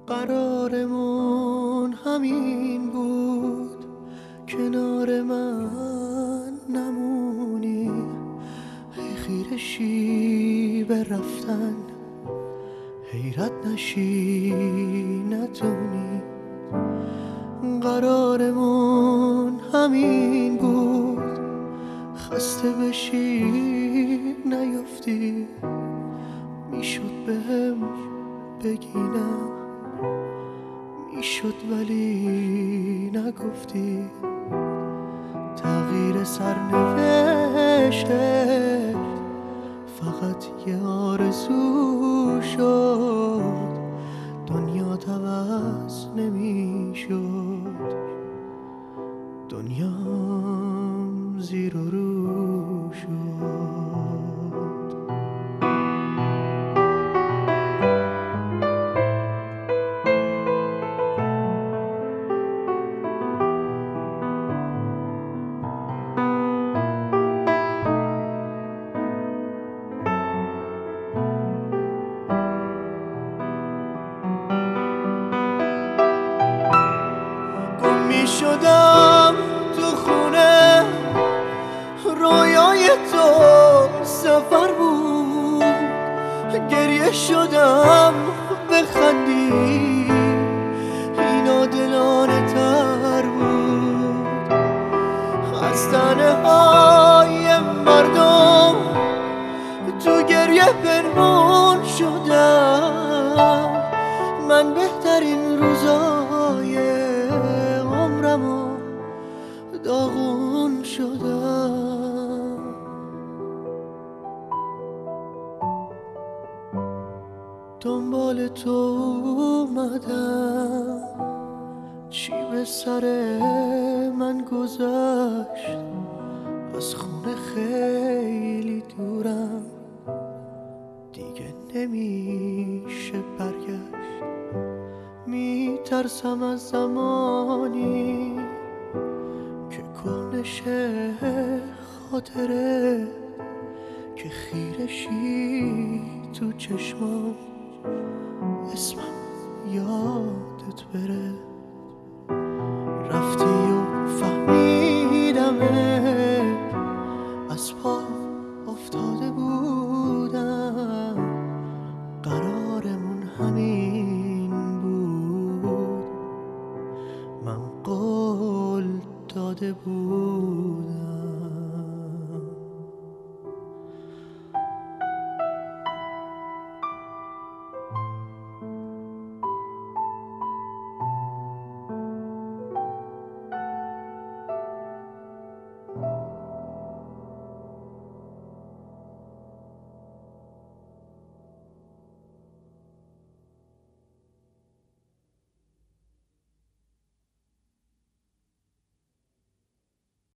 قرارمون همین بود، کنار من نمونی. هی خیره شی به رفتن، حیرت نشی نتونی. قرارمون همین بود، خسته بشی نیفتی. میشد بهم بگی نه، میشد ولی نگفتی. تغییر سرنوشته فقط یه آرزو شد، دنیا عوض نمیشد. دنیام زیر و رو شد. می شدم تو خونه، رویای تو سفر بود. گریه شدم بخندی، اینا دلانه تر بود. از تنه های مردم تو گریه پنهون شدم. من بهترین روزای عمرمو داغون شدم. دنبال تو اومدم، چی به سر من گذشت. از خونه خیلی دورم، دیگه نمیشه برگشت. میترسم از زمانی که کهنه شه خاطره، که خیره شی تو چشمام، اسمم یادت بره.